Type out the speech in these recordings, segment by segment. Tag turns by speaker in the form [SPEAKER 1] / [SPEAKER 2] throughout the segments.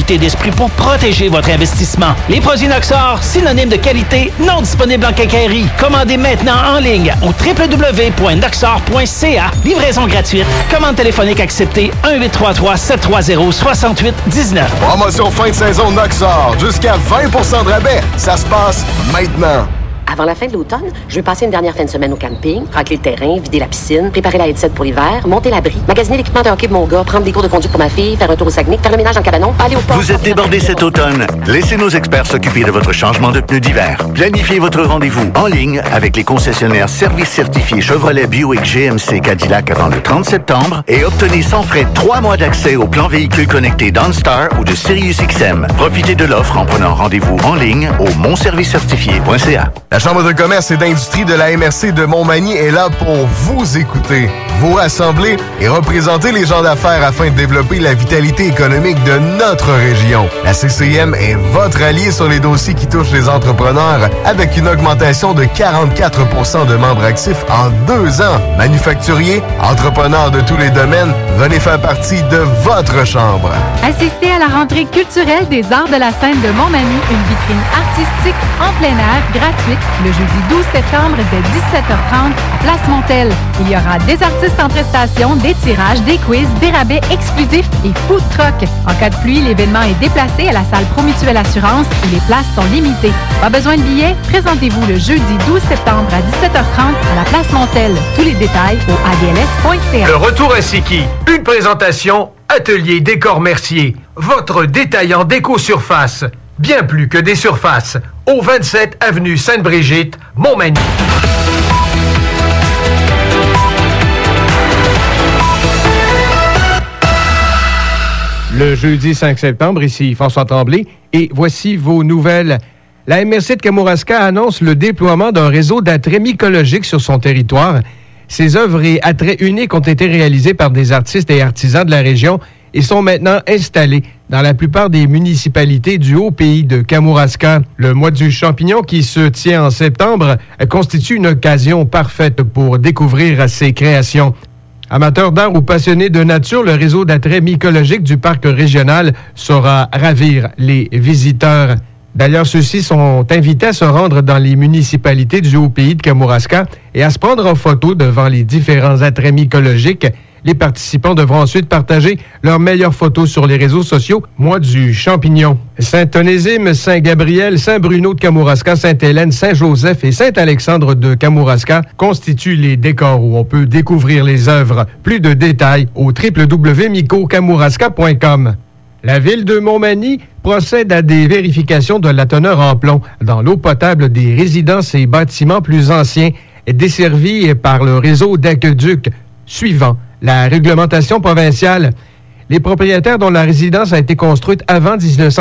[SPEAKER 1] qualité d'esprit pour protéger votre investissement. Les produits Noxor, synonyme de qualité, non disponible en quincaillerie. Commandez maintenant en ligne au www.noxor.ca. Livraison gratuite. Commande téléphonique acceptée 1-833-730-6819.
[SPEAKER 2] Promotion fin de saison Noxor. Jusqu'à 20% de rabais. Ça se passe maintenant.
[SPEAKER 3] Avant la fin de l'automne, je veux passer une dernière fin de semaine au camping, racler le terrain, vider la piscine, préparer la headset pour l'hiver, monter l'abri, magasiner l'équipement de hockey de mon gars, prendre des cours de conduite pour ma fille, faire un tour au Saguenay, faire le ménage en cabanon, aller au port.
[SPEAKER 4] Vous êtes débordé cet automne? Laissez nos experts s'occuper de votre changement de pneus d'hiver. Planifiez votre rendez-vous en ligne avec les concessionnaires services certifiés Chevrolet, Buick, GMC, Cadillac avant le 30 septembre et obtenez sans frais 3 mois d'accès au plan véhicule connecté d'OnStar ou de SiriusXM. Profitez de l'offre en prenant rendez-vous en ligne au monservicecertifié.ca.
[SPEAKER 2] La Chambre de commerce et d'industrie de la MRC de Montmagny est là pour vous écouter, vous rassembler et représenter les gens d'affaires afin de développer la vitalité économique de notre région. La CCM est votre allié sur les dossiers qui touchent les entrepreneurs avec une augmentation de 44% de membres actifs en 2 ans. Manufacturiers, entrepreneurs de tous les domaines, venez faire partie de votre chambre.
[SPEAKER 5] Assistez à la rentrée culturelle des arts de la scène de Montmagny, une vitrine artistique en plein air gratuite le jeudi 12 septembre dès 17h30 à Place Montel. Il y aura des artistes en prestations, des tirages, des quiz, des rabais exclusifs et food truck. En cas de pluie, l'événement est déplacé à la salle Promutuelle Assurance et les places sont limitées. Pas besoin de billets? Présentez-vous le jeudi 12 septembre à 17h30 à la Place Montel. Tous les détails au adls.ca.
[SPEAKER 6] Le retour à Siki. Une présentation Atelier Décor Mercier. Votre détaillant déco-surface. Bien plus que des surfaces. Au 27 avenue Sainte-Brigitte, Montmagny.
[SPEAKER 7] Le jeudi 5 septembre, ici François Tremblay, et voici vos nouvelles. La MRC de Kamouraska annonce le déploiement d'un réseau d'attraits mycologiques sur son territoire. Ces œuvres et attraits uniques ont été réalisés par des artistes et artisans de la région et sont maintenant installés dans la plupart des municipalités du Haut-Pays de Kamouraska. Le mois du champignon qui se tient en septembre constitue une occasion parfaite pour découvrir ces créations. Amateurs d'art ou passionnés de nature, le réseau d'attraits mycologiques du parc régional saura ravir les visiteurs. D'ailleurs, ceux-ci sont invités à se rendre dans les municipalités du Haut-Pays de Kamouraska et à se prendre en photo devant les différents attraits mycologiques. Les participants devront ensuite partager leurs meilleures photos sur les réseaux sociaux. Mois du champignon. Saint-Onésime, Saint-Gabriel, Saint-Bruno de Kamouraska, Sainte-Hélène, Saint-Joseph et Saint-Alexandre de Kamouraska constituent les décors où on peut découvrir les œuvres. Plus de détails au www.micokamouraska.com. La ville de Montmagny procède à des vérifications de la teneur en plomb dans l'eau potable des résidences et bâtiments plus anciens desservis par le réseau d'aqueducs suivant la réglementation provinciale. Les propriétaires dont la résidence a été construite avant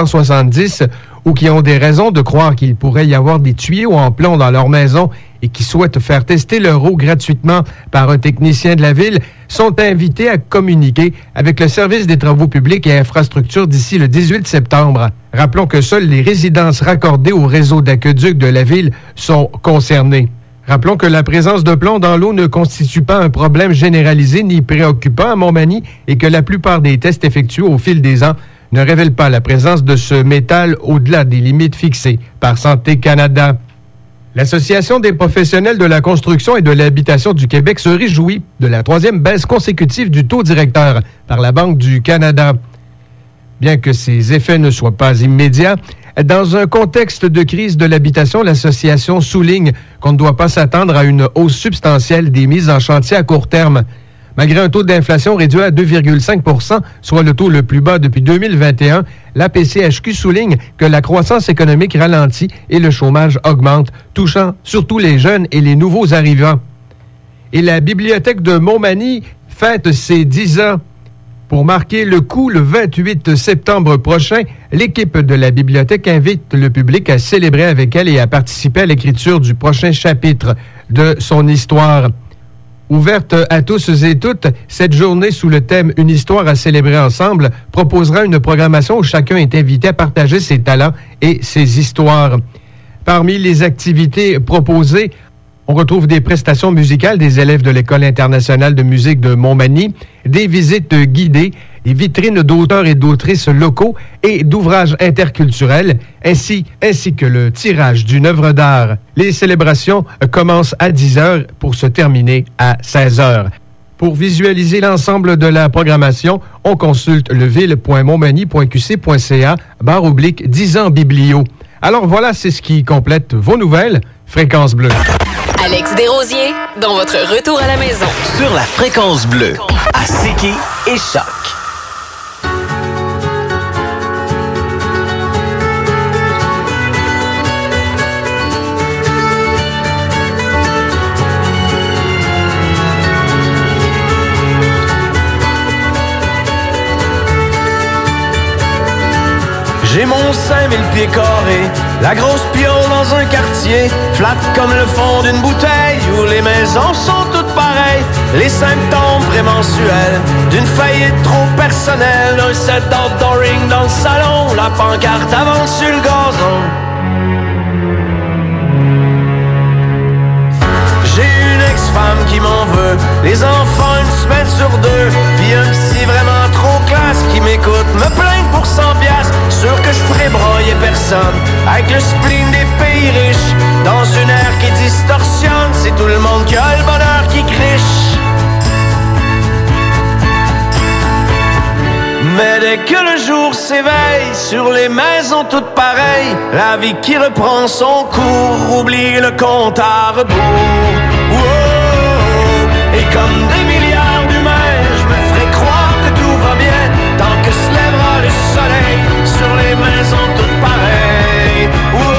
[SPEAKER 7] 1970 ou qui ont des raisons de croire qu'il pourrait y avoir des tuyaux en plomb dans leur maison et qui souhaitent faire tester leur eau gratuitement par un technicien de la ville sont invités à communiquer avec le service des travaux publics et infrastructures d'ici le 18 septembre. Rappelons que seules les résidences raccordées au réseau d'aqueduc de la ville sont concernées. Rappelons que la présence de plomb dans l'eau ne constitue pas un problème généralisé ni préoccupant à Montmagny et que la plupart des tests effectués au fil des ans ne révèlent pas la présence de ce métal au-delà des limites fixées par Santé Canada. L'Association des professionnels de la construction et de l'habitation du Québec se réjouit de la 3e baisse consécutive du taux directeur par la Banque du Canada. Bien que ces effets ne soient pas immédiats, dans un contexte de crise de l'habitation, l'association souligne qu'on ne doit pas s'attendre à une hausse substantielle des mises en chantier à court terme. Malgré un taux d'inflation réduit à 2,5 %, soit le taux le plus bas depuis 2021, l'APCHQ souligne que la croissance économique ralentit et le chômage augmente, touchant surtout les jeunes et les nouveaux arrivants. Et la Bibliothèque de Montmagny fête ses 10 ans. Pour marquer le coup, le 28 septembre prochain, l'équipe de la bibliothèque invite le public à célébrer avec elle et à participer à l'écriture du prochain chapitre de son histoire. Ouverte à tous et toutes, cette journée sous le thème « Une histoire à célébrer ensemble » proposera une programmation où chacun est invité à partager ses talents et ses histoires. Parmi les activités proposées, on retrouve des prestations musicales des élèves de l'École internationale de musique de Montmagny, des visites guidées, des vitrines d'auteurs et d'autrices locaux et d'ouvrages interculturels, ainsi que le tirage d'une œuvre d'art. Les célébrations commencent à 10h pour se terminer à 16h. Pour visualiser l'ensemble de la programmation, on consulte leville.montmagny.qc.ca/10 ans biblio. Alors voilà, c'est ce qui complète vos nouvelles. Fréquence bleue.
[SPEAKER 8] Alex Desrosiers, dans votre retour à la maison.
[SPEAKER 1] Sur la Fréquence bleue, à Séquy et Choc.
[SPEAKER 9] J'ai mon 5000 pieds carrés, la grosse piole dans un quartier, flat comme le fond d'une bouteille, où les maisons sont toutes pareilles. Les symptômes prémensuels d'une faillite trop personnelle, un set d'outdooring dans le salon, la pancarte avance sur le gazon. J'ai une ex-femme qui m'en veut, les enfants une semaine sur deux, puis un psy vraiment trop classe qui m'écoute, me plaint pour 100 piastres, sûr que je ferai broyer personne, avec le spleen des pays riches, dans une ère qui distorsionne, c'est tout le monde qui a le bonheur qui criche. Mais dès que le jour s'éveille, sur les maisons toutes pareilles, la vie qui reprend son cours, oublie le compte à rebours. Wow. Et comme des milliards d'humains, je me ferai croire que tout va bien, tant que se lèvera le soleil, sur les maisons toutes pareilles. Wow.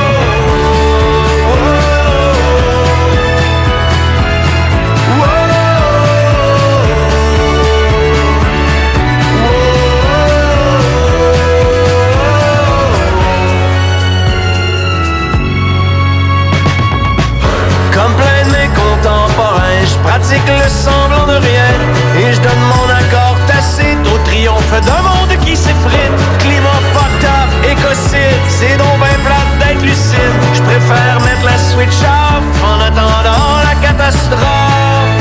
[SPEAKER 9] Comme plein de mes contemporains, je pratique le semblant de rien et je donne mon accord tacite au triomphe d'un monde qui s'effrite. Climat fucked up, écocide, c'est donc ben plate d'être lucide. Je préfère mettre la switch off en attendant la catastrophe.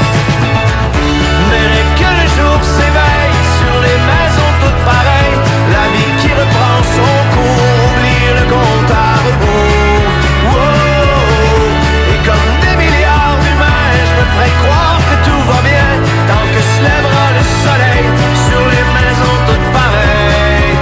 [SPEAKER 9] Mais dès que le jour s'éveille, sur les maisons toutes pareilles, la vie qui reprend son cours, oublie le compte à rebours. Comme des milliards d'humains, je me ferai croire que tout va bien, tant que se lèvera le soleil, sur les maisons toutes pareilles.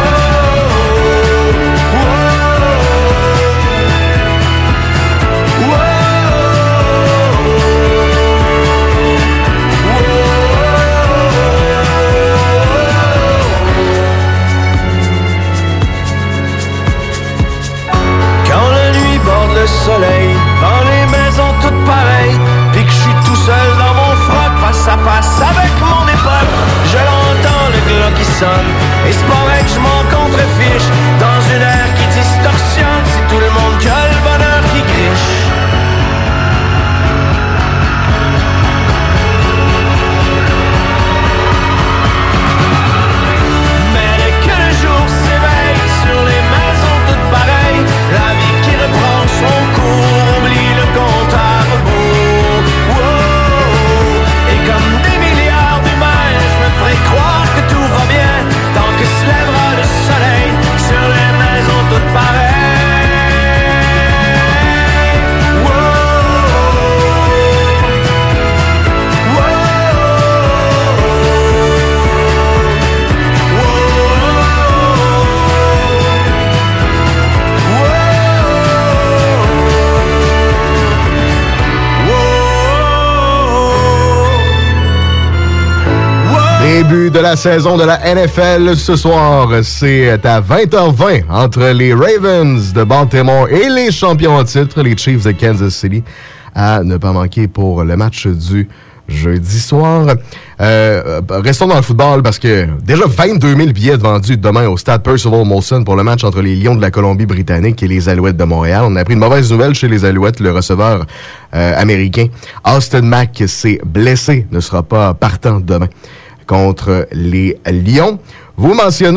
[SPEAKER 9] Quand la nuit borde le soleil, dans les maisons toutes pareilles, puis que je suis tout seul dans mon froc, face à face avec mon époque, je l'entends le glas qui sonne, et c'est pas vrai que je m'en contrefiche, dans une ère qui distorsionne, c'est tout le monde qui a le bonheur qui griche. Mais dès que le jour s'éveille, sur les maisons toutes pareilles, la vie qui reprend son cours, oublie le compte à rebours. Wow. Et comme des milliards d'humains, je me ferai croire que tout va bien, tant que se lèvera le soleil, sur les maisons toutes pareilles.
[SPEAKER 2] Début de la saison de la NFL ce soir, c'est à 20h20 entre les Ravens de Baltimore et les champions en titre, les Chiefs de Kansas City, à ne pas manquer pour le match du jeudi soir. Restons dans le football parce que déjà 22 000 billets vendus demain au stade Percival Molson pour le match entre les Lions de la Colombie-Britannique et les Alouettes de Montréal. On a appris une mauvaise nouvelle chez les Alouettes. Le receveur américain Austin Mack s'est blessé, ne sera pas partant demain contre les Lions. Vous mentionnez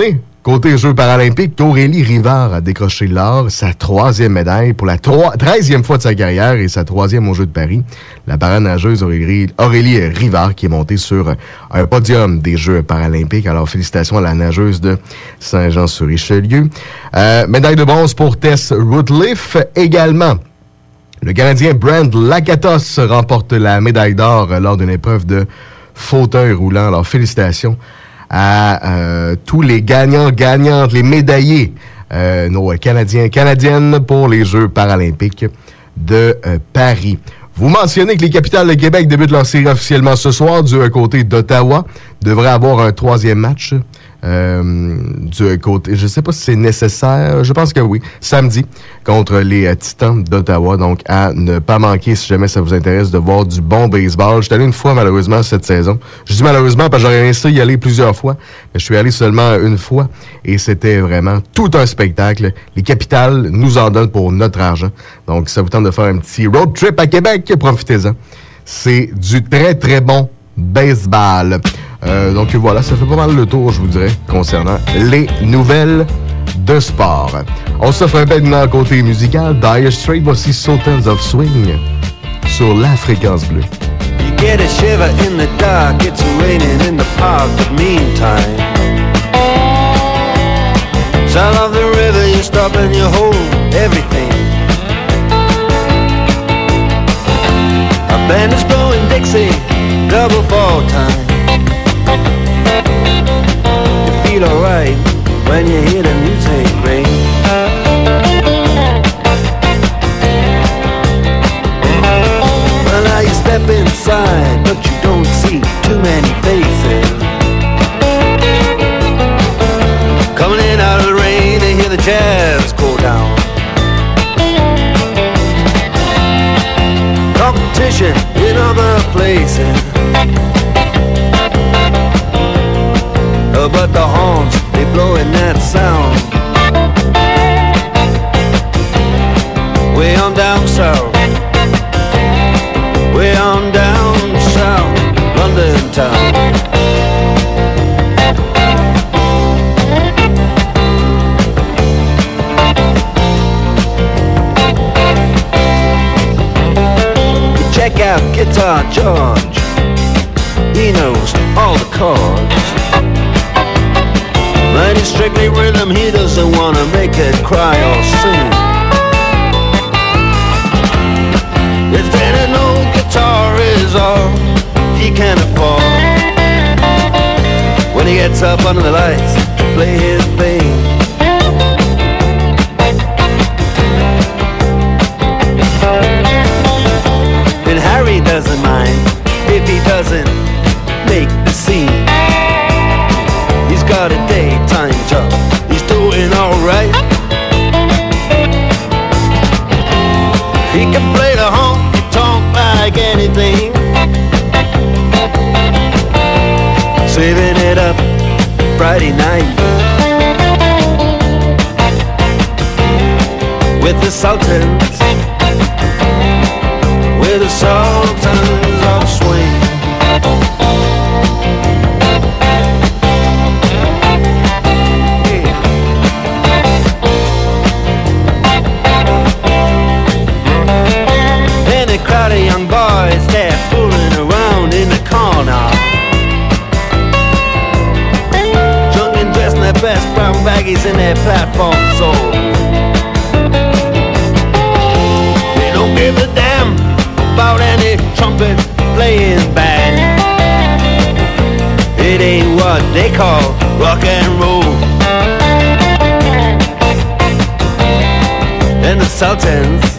[SPEAKER 2] Côté Jeux paralympiques, Aurélie Rivard a décroché l'or, sa 3e médaille pour la 13e fois de sa carrière et sa 3e aux Jeux de Paris. La paranageuse Aurélie Rivard qui est montée sur un podium des Jeux paralympiques. Alors, félicitations à la nageuse de Saint-Jean-sur-Richelieu. Médaille de bronze pour Tess Rootliff également. Le Canadien Brent Lakatos remporte la médaille d'or lors d'une épreuve de fauteuil roulant. Alors, félicitations à tous les gagnantes, les médaillés, nos Canadiennes pour les Jeux paralympiques de Paris. Vous mentionnez que les Capitales de Québec débutent leur série officiellement ce soir du côté d'Ottawa. Devrait avoir un 3e match du côté, je sais pas si c'est nécessaire, je pense que oui, samedi contre les Titans d'Ottawa. Donc à ne pas manquer si jamais ça vous intéresse de voir du bon baseball. Je suis allé une fois malheureusement cette saison. Je dis malheureusement parce que j'aurais aimé ça y aller plusieurs fois, mais je suis allé seulement une fois et c'était vraiment tout un spectacle. Les Capitales nous en donnent pour notre argent. Donc ça vous tente de faire un petit road trip à Québec, profitez-en. C'est du très très bon baseball. Donc voilà, ça fait pas mal le tour, je vous dirais, concernant les nouvelles de sport. On s'offre un peu maintenant côté musical. Dire Straits, voici Sultans of Swing sur la fréquence bleue.
[SPEAKER 9] You get a shiver in the dark, it's raining in the park, but meantime sound of the river, you stop and you hold everything. A band is blowing Dixie, double fall time. You feel alright when you hear the music ring. Well, now you step inside, but you don't see too many faces. Coming in out of the rain, they hear the jazz go down. Competition in other places, but the horns, they blowing that sound. Way on down south, way on down south, London town. You check out Guitar George, he knows all the chords. But it's strictly rhythm, he doesn't wanna make it cry or sing. If then an old guitar is all he can afford, when he gets up under the lights to play his thing. And Harry doesn't mind if he doesn't make the scene. He's got a daytime job, he's doing alright. He can play the honky-tonk like anything, saving it up Friday night with the Sultans, with the Sultans of Swing. Crowd of young boys, they're fooling around in the corner, drunk and dressed in their best brown baggies in their platform soles. They don't give a damn about any trumpet playing band. It ain't what they call rock and roll. And the Sultans,